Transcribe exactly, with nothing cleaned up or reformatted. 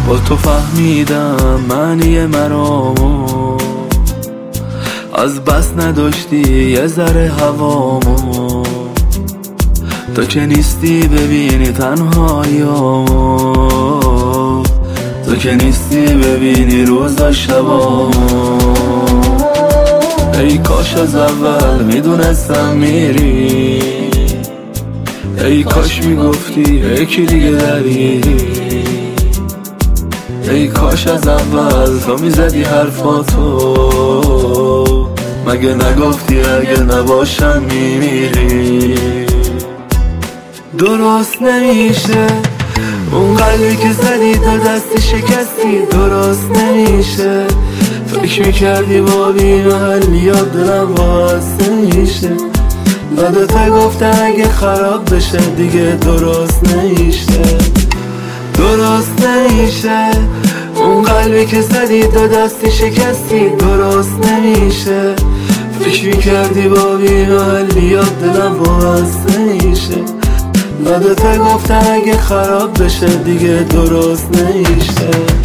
با تو فهمیدم معنی مرامو، از بس نداشتی یه ذره هوامو، تو که نیستی ببینی تنهاییامو، تو که نیستی ببینی روزا شبامو. ای کاش از اول میدونستم میری، ای کاش میگفتی یکی دیگه داری، ای کاش از اول تو میزدی حرفاتو، مگه نگفتی اگه نباشم میمیری. درست نمیشه اون قلبی که زدی تا دستی شکستی، درست نمیشه فکر میکردی با بی محلیات دلم باز نمیشه، یادت گفتم اگه خراب بشه دیگه درست نمیشه. درست نمیشه اون قلبی که زدی تا دستی شکستی، درست نمیشه فکر میکردی با بی محلیات دلم باز نمیشه، یادت گفتم اگه خراب بشه دیگه درست نمیشه.